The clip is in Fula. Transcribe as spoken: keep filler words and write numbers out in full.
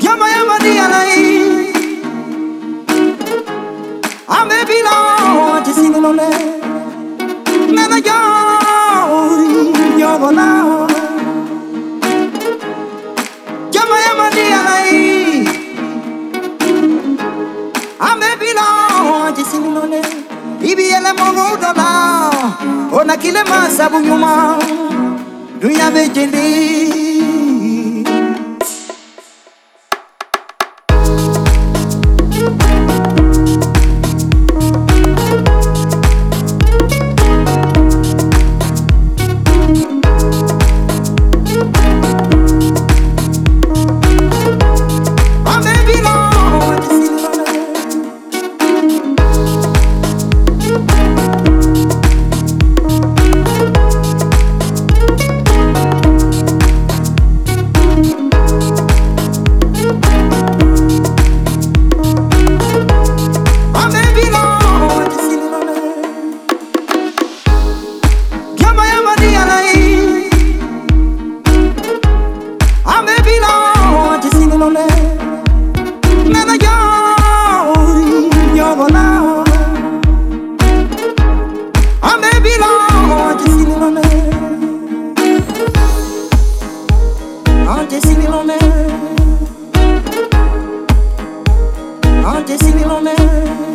Yama yama dialai. Ame bilo te sinilole. Nana yo yo na. Yama yama dialai. Ame bilo te sinilole. Ibi ele mongo dola. Ona kile masabu yuma. Dunya bejendi. Auntie, sing it on there.